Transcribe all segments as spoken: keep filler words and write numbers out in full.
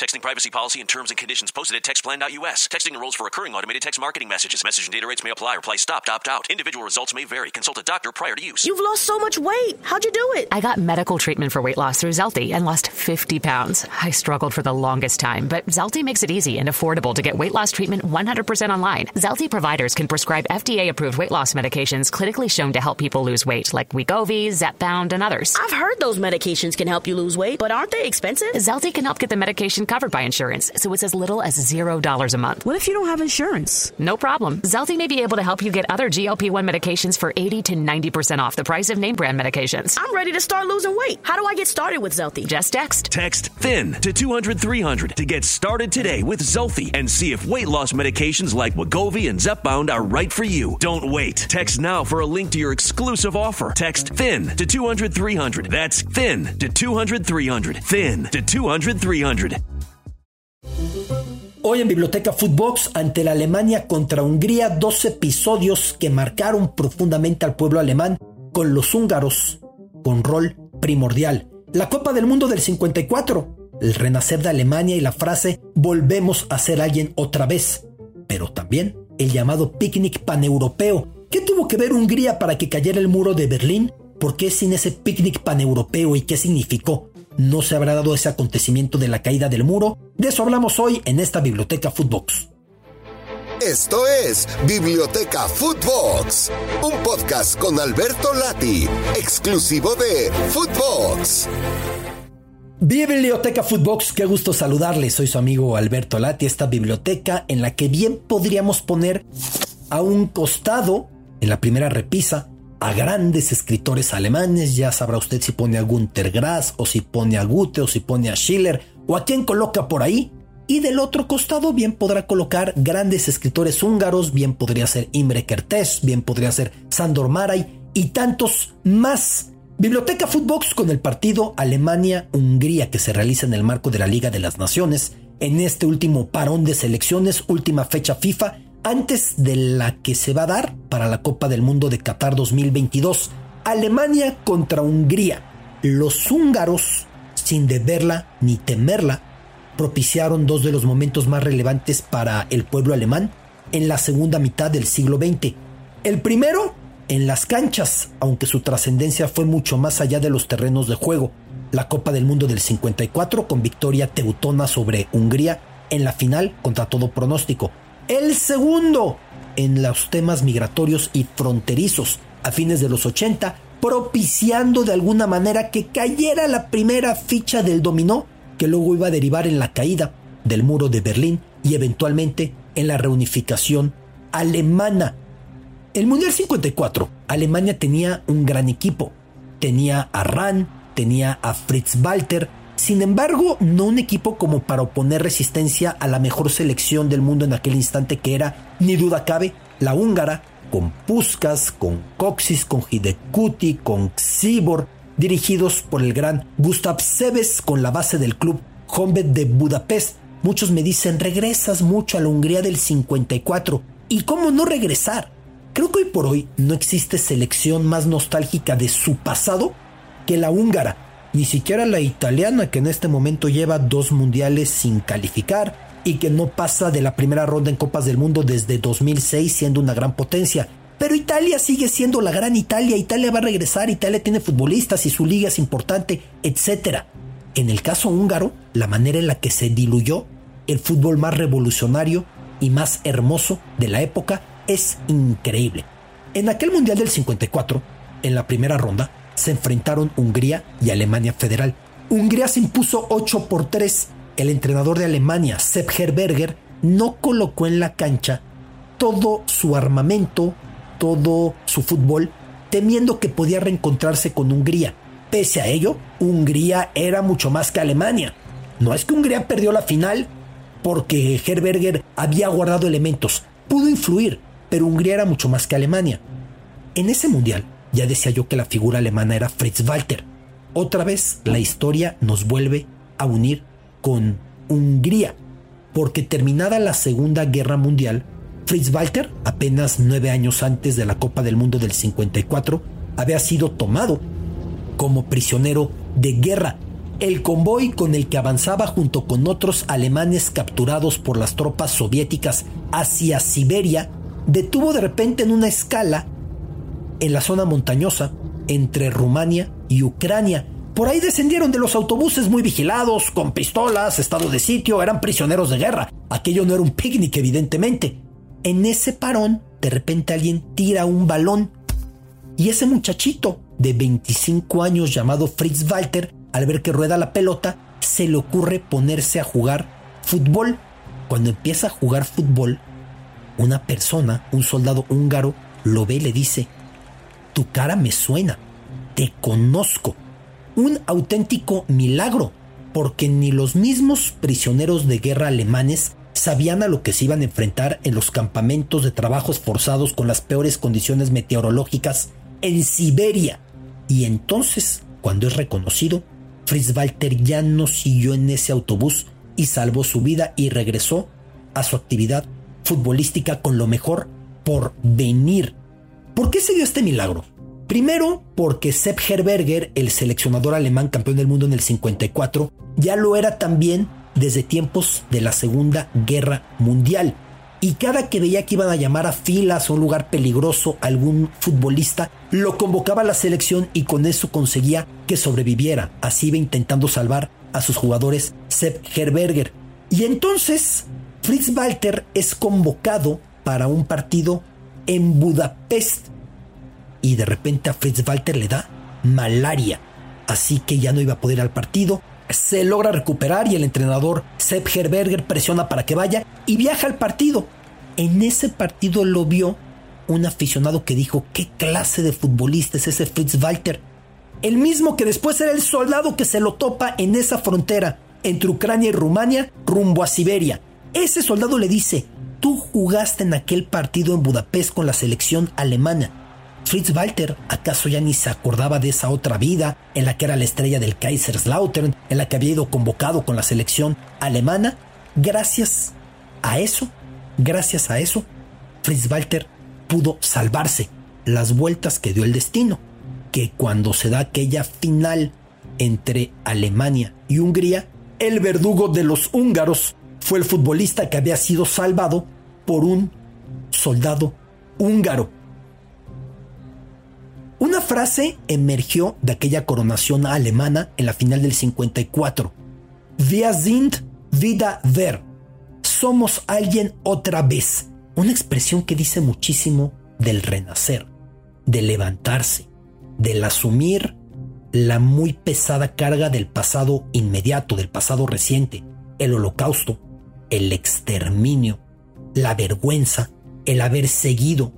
Texting privacy policy and terms and conditions posted at text plan dot U S. Texting enrolls for recurring automated text marketing messages. Message and data rates may apply. Reply stop, opt out. Individual results may vary. Consult a doctor prior to use. You've lost so much weight. How'd you do it? I got medical treatment for weight loss through Zelty and lost fifty pounds. I struggled for the longest time, but Zelty makes it easy and affordable to get weight loss treatment one hundred percent online. Zelty providers can prescribe F D A-approved weight loss medications clinically shown to help people lose weight, like Wegovy, Zepbound, and others. I've heard those medications can help you lose weight, but aren't they expensive? Zelty can help get the medication covered by insurance, so it's as little as zero dollars a month. What if you don't have insurance? No problem. Zelty may be able to help you get other G L P one medications for eighty to ninety percent off the price of name brand medications. I'm ready to start losing weight. How do I get started with Zelty? Just text. Text THIN to two hundred three hundred to get started today with Zelty and see if weight loss medications like Wegovy and Zepbound are right for you. Don't wait. Text now for a link to your exclusive offer. Text THIN to two hundred three hundred. That's THIN to two hundred three hundred. THIN to two hundred three hundred. Hoy en Biblioteca Footbox, ante la Alemania contra Hungría, dos episodios que marcaron profundamente al pueblo alemán, con los húngaros con rol primordial. La Copa del Mundo del cincuenta y cuatro, el renacer de Alemania y la frase «volvemos a ser alguien otra vez», pero también el llamado picnic paneuropeo. ¿Qué tuvo que ver Hungría para que cayera el muro de Berlín? ¿Por qué sin ese picnic paneuropeo y qué significó? ¿No se habrá dado ese acontecimiento de la caída del muro? De eso hablamos hoy en esta Biblioteca Footbox. Esto es Biblioteca Footbox, un podcast con Alberto Lati, exclusivo de Footbox. Biblioteca Footbox, qué gusto saludarles. Soy su amigo Alberto Lati, esta biblioteca en la que bien podríamos poner a un costado, en la primera repisa, a grandes escritores alemanes. Ya sabrá usted si pone a Günter Grass, o si pone a Goethe, o si pone a Schiller, o a quién coloca por ahí. Y del otro costado bien podrá colocar grandes escritores húngaros, bien podría ser Imre Kertész, bien podría ser Sándor Márai y tantos más. Biblioteca Footbox con el partido Alemania-Hungría que se realiza en el marco de la Liga de las Naciones, en este último parón de selecciones, última fecha FIFA, antes de la que se va a dar para la Copa del Mundo de Qatar dos mil veintidós. Alemania contra Hungría. Los húngaros, sin deberla ni temerla, propiciaron dos de los momentos más relevantes para el pueblo alemán en la segunda mitad del siglo veinte. El primero, en las canchas, aunque su trascendencia fue mucho más allá de los terrenos de juego. La Copa del Mundo del cincuenta y cuatro, con victoria teutona sobre Hungría en la final contra todo pronóstico. El segundo, en los temas migratorios y fronterizos, a fines de los ochenta, propiciando de alguna manera que cayera la primera ficha del dominó, que luego iba a derivar en la caída del muro de Berlín y eventualmente en la reunificación alemana. El Mundial cincuenta y cuatro, Alemania tenía un gran equipo. Tenía a Rahn, tenía a Fritz Walter. Sin embargo, no un equipo como para oponer resistencia a la mejor selección del mundo en aquel instante, que era, ni duda cabe, la húngara, con Puskás, con Kocsis, con Hidekuti, con Csibor, dirigidos por el gran Gustav Seves, con la base del club Honvéd de Budapest. Muchos me dicen, regresas mucho a la Hungría del cincuenta y cuatro. ¿Y cómo no regresar? Creo que hoy por hoy no existe selección más nostálgica de su pasado que la húngara. Ni siquiera la italiana, que en este momento lleva dos mundiales sin calificar y que no pasa de la primera ronda en Copas del Mundo desde dos mil seis, siendo una gran potencia. Pero Italia sigue siendo la gran Italia. Italia va a regresar, Italia tiene futbolistas y su liga es importante, etcétera. En el caso húngaro, la manera en la que se diluyó el fútbol más revolucionario y más hermoso de la época es increíble. En aquel Mundial del cincuenta y cuatro, en la primera ronda, se enfrentaron Hungría y Alemania Federal. Hungría se impuso ocho por tres. El entrenador de Alemania, Sepp Herberger, no colocó en la cancha todo su armamento, todo su fútbol, temiendo que podía reencontrarse con Hungría. Pese a ello, Hungría era mucho más que Alemania. No es que Hungría perdió la final porque Herberger había guardado elementos. Pudo influir, pero Hungría era mucho más que Alemania. En ese mundial, ya decía yo que la figura alemana era Fritz Walter. Otra vez, la historia nos vuelve a unir con Hungría, porque terminada la Segunda Guerra Mundial, Fritz Walter, apenas nueve años antes de la Copa del Mundo del cincuenta y cuatro, había sido tomado como prisionero de guerra El convoy con el que avanzaba junto con otros alemanes capturados por las tropas soviéticas hacia Siberia detuvo de repente en una escala en la zona montañosa entre Rumania y Ucrania. Por ahí descendieron de los autobuses muy vigilados, con pistolas, estado de sitio, eran prisioneros de guerra. Aquello no era un picnic, evidentemente. En ese parón, de repente alguien tira un balón y ese muchachito de veinticinco años llamado Fritz Walter, al ver que rueda la pelota, se le ocurre ponerse a jugar fútbol. Cuando empieza a jugar fútbol, una persona, un soldado húngaro, lo ve y le dice: tu cara me suena, te conozco. Un auténtico milagro, porque ni los mismos prisioneros de guerra alemanes sabían a lo que se iban a enfrentar en los campamentos de trabajos forzados con las peores condiciones meteorológicas en Siberia. Y entonces, cuando es reconocido, Fritz Walter ya no siguió en ese autobús y salvó su vida y regresó a su actividad futbolística con lo mejor por venir. ¿Por qué se dio este milagro? Primero, porque Sepp Herberger, el seleccionador alemán campeón del mundo en el cincuenta y cuatro, ya lo era también desde tiempos de la Segunda Guerra Mundial. Y cada que veía que iban a llamar a filas a un lugar peligroso a algún futbolista, lo convocaba a la selección y con eso conseguía que sobreviviera. Así iba intentando salvar a sus jugadores Sepp Herberger. Y entonces Fritz Walter es convocado para un partido en Budapest. Y de repente a Fritz Walter le da malaria. Así que ya no iba a poder ir al partido. Se logra recuperar y el entrenador Sepp Herberger presiona para que vaya y viaja al partido. En ese partido lo vio un aficionado que dijo: ¿qué clase de futbolista es ese Fritz Walter? El mismo que después era el soldado que se lo topa en esa frontera entre Ucrania y Rumania rumbo a Siberia. Ese soldado le dice: tú jugaste en aquel partido en Budapest con la selección alemana. Fritz Walter, ¿acaso ya ni se acordaba de esa otra vida en la que era la estrella del Kaiserslautern, en la que había ido convocado con la selección alemana? Gracias a eso, gracias a eso, Fritz Walter pudo salvarse. Las vueltas que dio el destino, que cuando se da aquella final entre Alemania y Hungría, el verdugo de los húngaros fue el futbolista que había sido salvado por un soldado húngaro. Una frase emergió de aquella coronación alemana en la final del cincuenta y cuatro. Wir sind wieder wer. Somos alguien otra vez. Una expresión que dice muchísimo del renacer, de levantarse, del asumir la muy pesada carga del pasado inmediato, del pasado reciente, el holocausto, el exterminio, la vergüenza, el haber seguido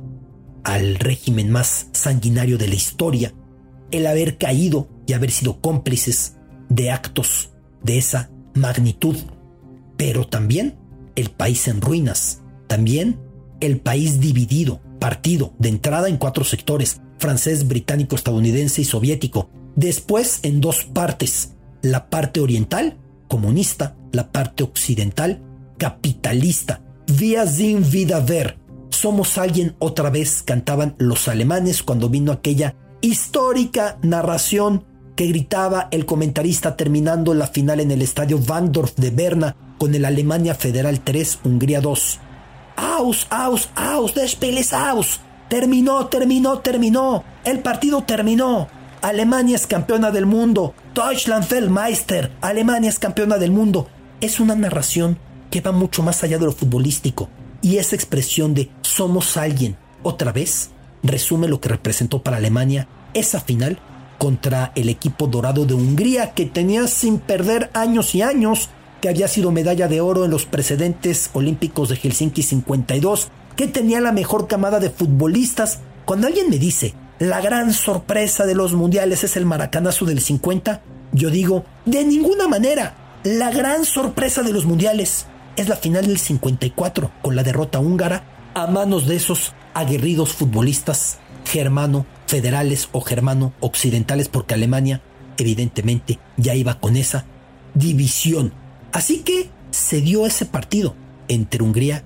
al régimen más sanguinario de la historia, el haber caído y haber sido cómplices de actos de esa magnitud, pero también el país en ruinas, también el país dividido, partido de entrada en cuatro sectores: francés, británico, estadounidense y soviético, después en dos partes, la parte oriental, comunista, la parte occidental, capitalista. Wir sind wieder wer. Somos alguien otra vez, cantaban los alemanes cuando vino aquella histórica narración que gritaba el comentarista terminando la final en el estadio Wandorf de Berna con el Alemania Federal tres, Hungría dos. Aus, aus, aus, der Spiel ist aus. Terminó, terminó, terminó. El partido terminó. Alemania es campeona del mundo. Deutschland Weltmeister. Alemania es campeona del mundo. Es una narración que va mucho más allá de lo futbolístico. Y esa expresión de somos alguien otra vez resume lo que representó para Alemania esa final contra el equipo dorado de Hungría, que tenía sin perder años y años, que había sido medalla de oro en los precedentes olímpicos de Helsinki cincuenta y dos, que tenía la mejor camada de futbolistas. Cuando alguien me dice la gran sorpresa de los mundiales es el maracanazo del cincuenta, yo digo, de ninguna manera. La gran sorpresa de los mundiales es la final del cincuenta y cuatro, con la derrota húngara a manos de esos aguerridos futbolistas germano-federales o germano-occidentales, porque Alemania evidentemente ya iba con esa división. Así que se dio ese partido entre Hungría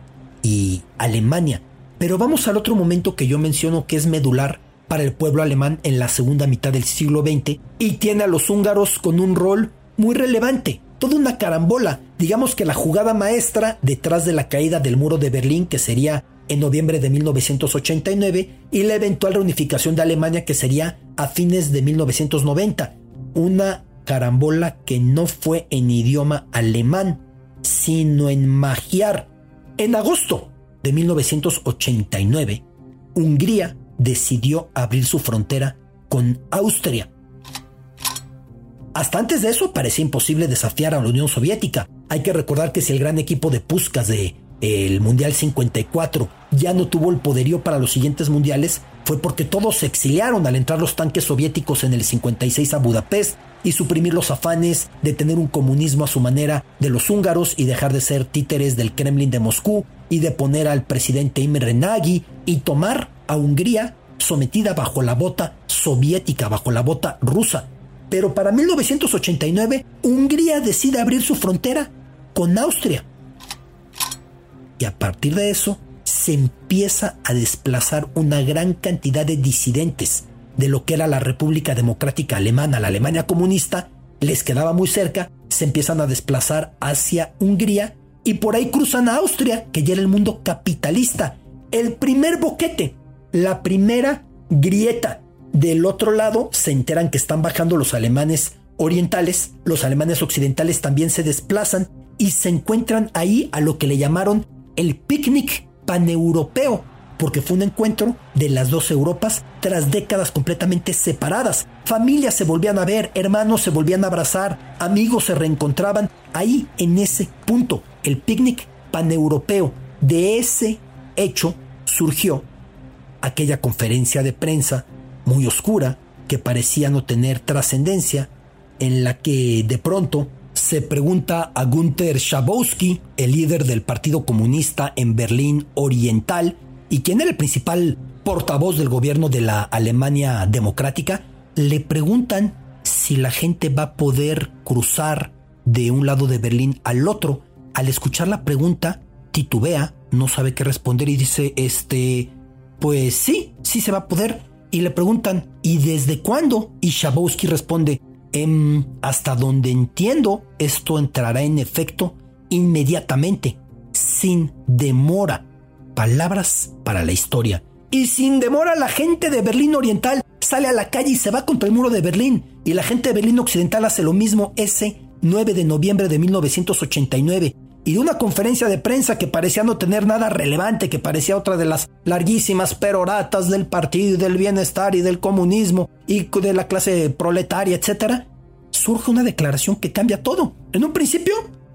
y Alemania. Pero vamos al otro momento que yo menciono, que es medular para el pueblo alemán en la segunda mitad del siglo veinte y tiene a los húngaros con un rol muy relevante, toda una carambola. Digamos que la jugada maestra detrás de la caída del muro de Berlín, que sería en noviembre de mil novecientos ochenta y nueve, y la eventual reunificación de Alemania, que sería a fines de mil novecientos noventa. Una carambola que no fue en idioma alemán, sino en magiar. En agosto de mil novecientos ochenta y nueve, Hungría decidió abrir su frontera con Austria. Hasta antes de eso parecía imposible desafiar a la Unión Soviética. Hay que recordar que si el gran equipo de Puskás de el Mundial cincuenta y cuatro ya no tuvo el poderío para los siguientes mundiales, fue porque todos se exiliaron al entrar los tanques soviéticos en el cincuenta y seis a Budapest y suprimir los afanes de tener un comunismo a su manera de los húngaros y dejar de ser títeres del Kremlin de Moscú y de poner al presidente Imre Nagy y tomar a Hungría sometida bajo la bota soviética, bajo la bota rusa. Pero para mil novecientos ochenta y nueve, Hungría decide abrir su frontera con Austria. Y a partir de eso, se empieza a desplazar una gran cantidad de disidentes de lo que era la República Democrática Alemana, la Alemania comunista. Les quedaba muy cerca, se empiezan a desplazar hacia Hungría y por ahí cruzan a Austria, que ya era el mundo capitalista. El primer boquete, la primera grieta. Del otro lado se enteran que están bajando los alemanes orientales, los alemanes occidentales también se desplazan y se encuentran ahí a lo que le llamaron el picnic paneuropeo, porque fue un encuentro de las dos Europas tras décadas completamente separadas. Familias se volvían a ver, hermanos se volvían a abrazar, amigos se reencontraban ahí en ese punto, el picnic paneuropeo. De ese hecho surgió aquella conferencia de prensa muy oscura, que parecía no tener trascendencia, en la que de pronto se pregunta a Günther Schabowski, el líder del Partido Comunista en Berlín Oriental, y quien era el principal portavoz del gobierno de la Alemania Democrática, le preguntan si la gente va a poder cruzar de un lado de Berlín al otro. Al escuchar la pregunta, titubea, no sabe qué responder y dice, este, pues sí, sí se va a poder. Y le preguntan, ¿y desde cuándo? Y Schabowski responde, ehm, hasta donde entiendo, esto entrará en efecto inmediatamente, sin demora. Palabras para la historia. Y sin demora la gente de Berlín Oriental sale a la calle y se va contra el muro de Berlín. Y la gente de Berlín Occidental hace lo mismo ese nueve de noviembre de mil novecientos ochenta y nueve. Y de una conferencia de prensa que parecía no tener nada relevante, que parecía otra de las larguísimas peroratas del partido y del bienestar y del comunismo y de la clase proletaria, etcétera, surge una declaración que cambia todo. En un principio,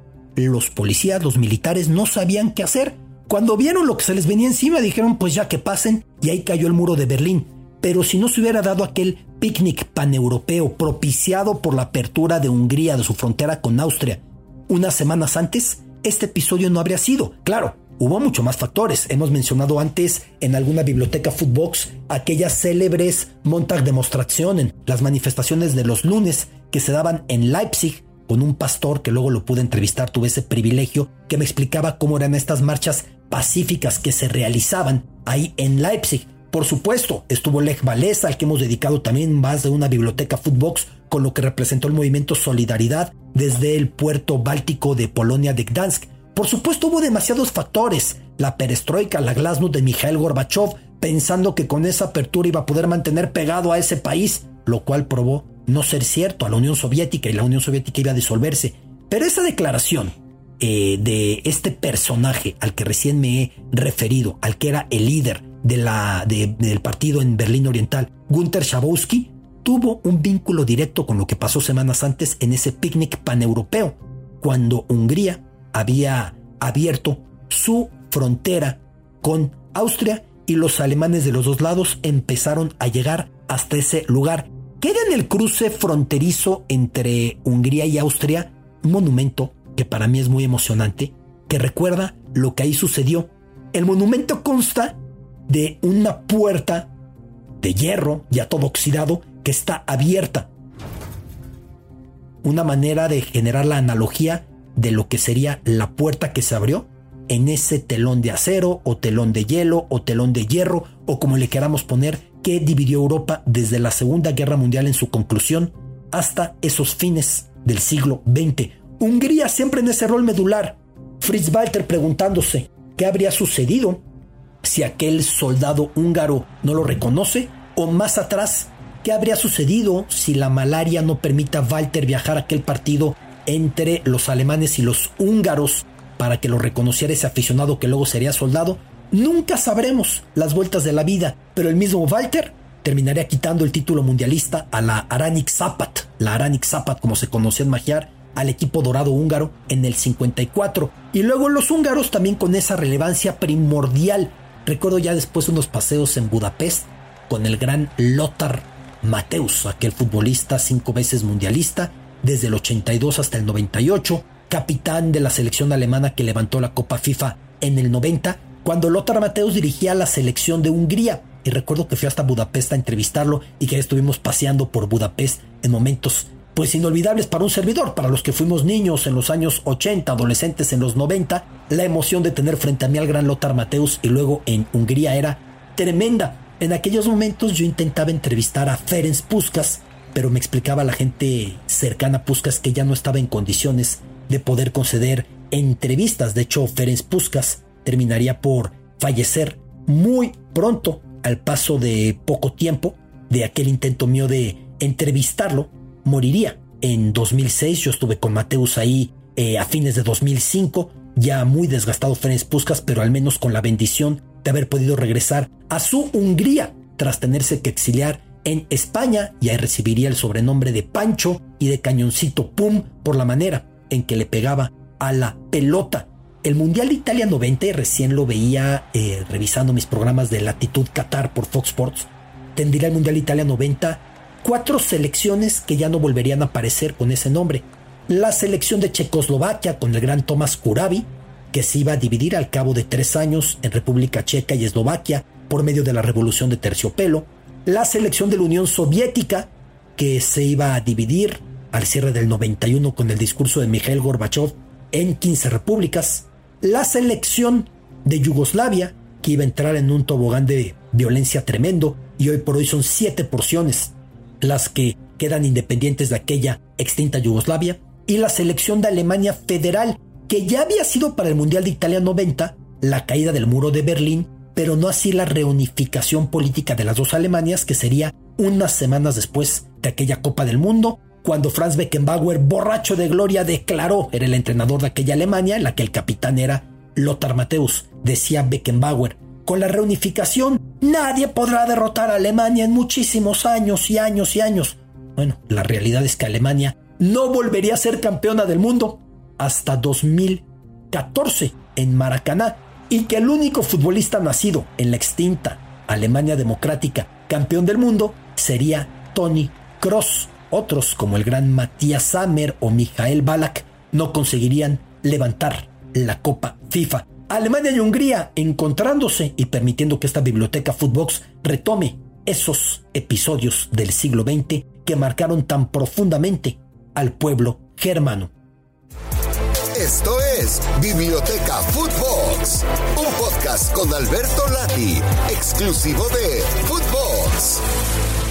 los policías, los militares no sabían qué hacer. Cuando vieron lo que se les venía encima, dijeron pues ya que pasen, y ahí cayó el muro de Berlín. Pero si no se hubiera dado aquel picnic paneuropeo propiciado por la apertura de Hungría de su frontera con Austria unas semanas antes, este episodio no habría sido. Claro, hubo mucho más factores. Hemos mencionado antes en alguna biblioteca Footbox aquellas célebres Montagsdemonstrationen, las manifestaciones de los lunes que se daban en Leipzig con un pastor que luego lo pude entrevistar, tuve ese privilegio, que me explicaba cómo eran estas marchas pacíficas que se realizaban ahí en Leipzig. Por supuesto, estuvo Lech Walesa, al que hemos dedicado también más de una biblioteca Footbox, con lo que representó el movimiento Solidaridad desde el puerto báltico de Polonia de Gdansk. Por supuesto, hubo demasiados factores. La perestroika, la glasnost de Mikhail Gorbachev, pensando que con esa apertura iba a poder mantener pegado a ese país, lo cual probó no ser cierto a la Unión Soviética, y la Unión Soviética iba a disolverse. Pero esa declaración eh, de este personaje al que recién me he referido, al que era el líder de la, de, del partido en Berlín Oriental, Günther Schabowski, tuvo un vínculo directo con lo que pasó semanas antes en ese picnic paneuropeo, cuando Hungría había abierto su frontera con Austria y los alemanes de los dos lados empezaron a llegar hasta ese lugar. Queda en el cruce fronterizo entre Hungría y Austria un monumento que para mí es muy emocionante, que recuerda lo que ahí sucedió. El monumento consta de una puerta de hierro ya todo oxidado que está abierta. Una manera de generar la analogía de lo que sería la puerta que se abrió en ese telón de acero o telón de hielo o telón de hierro o como le queramos poner, que dividió Europa desde la Segunda Guerra Mundial en su conclusión hasta esos fines del siglo veinte. Hungría siempre en ese rol medular. Fritz Walter preguntándose qué habría sucedido si aquel soldado húngaro no lo reconoce, o más atrás, qué habría sucedido si la malaria no permite a Walter viajar a aquel partido entre los alemanes y los húngaros para que lo reconociera ese aficionado que luego sería soldado. Nunca sabremos las vueltas de la vida, pero el mismo Walter terminaría quitando el título mundialista a la Aranik Sapat, la Aranik Sapat como se conocía en Magyar, al equipo dorado húngaro en el cincuenta y cuatro. Y luego los húngaros también con esa relevancia primordial. Recuerdo ya después unos paseos en Budapest con el gran Lothar Matthäus, aquel futbolista cinco veces mundialista, desde el ochenta y dos hasta el noventa y ocho, capitán de la selección alemana que levantó la Copa FIFA en el noventa, cuando Lothar Matthäus dirigía la selección de Hungría. Y recuerdo que fui hasta Budapest a entrevistarlo y que estuvimos paseando por Budapest en momentos pues inolvidables para un servidor, para los que fuimos niños en los años ochenta, adolescentes en los noventa. La emoción de tener frente a mí al gran Lothar Matthäus y luego en Hungría era tremenda. En aquellos momentos yo intentaba entrevistar a Ferenc Puskás, pero me explicaba la gente cercana a Puskás que ya no estaba en condiciones de poder conceder entrevistas. De hecho, Ferenc Puskás terminaría por fallecer muy pronto, al paso de poco tiempo de aquel intento mío de entrevistarlo. Moriría en dos mil seis. Yo estuve con Matthäus ahí eh, a fines de dos mil cinco, ya muy desgastado Ferenc Puskás, pero al menos con la bendición de haber podido regresar a su Hungría tras tenerse que exiliar en España, y ahí recibiría el sobrenombre de Pancho y de Cañoncito Pum por la manera en que le pegaba a la pelota. El Mundial de Italia noventa, y recién lo veía eh, revisando mis programas de Latitud Qatar por Fox Sports, tendría el Mundial de Italia noventa cuatro selecciones que ya no volverían a aparecer con ese nombre. La selección de Checoslovaquia con el gran Tomás Kurabi, que se iba a dividir al cabo de tres años en República Checa y Eslovaquia por medio de la Revolución de Terciopelo. La selección de la Unión Soviética, que se iba a dividir al cierre del noventa y uno con el discurso de Mikhail Gorbachev en quince repúblicas. La selección de Yugoslavia, que iba a entrar en un tobogán de violencia tremendo, y hoy por hoy son siete porciones las que quedan independientes de aquella extinta Yugoslavia. Y la selección de Alemania Federal, que ya había sido para el Mundial de Italia noventa la caída del muro de Berlín, pero no así la reunificación política de las dos Alemanias, que sería unas semanas después de aquella Copa del Mundo, cuando Franz Beckenbauer, borracho de gloria, declaró, era el entrenador de aquella Alemania, en la que el capitán era Lothar Matthäus. Decía Beckenbauer: con la reunificación nadie podrá derrotar a Alemania en muchísimos años y años y años. Bueno, la realidad es que Alemania no volvería a ser campeona del mundo hasta dos mil catorce en Maracaná, y que el único futbolista nacido en la extinta Alemania democrática campeón del mundo sería Toni Kroos. Otros, como el gran Matthias Sammer o Michael Ballack, no conseguirían levantar la Copa FIFA. Alemania y Hungría encontrándose y permitiendo que esta biblioteca Footbox retome esos episodios del siglo veinte que marcaron tan profundamente al pueblo germano. Esto es Biblioteca Footbox, un podcast con Alberto Lati, exclusivo de Footbox.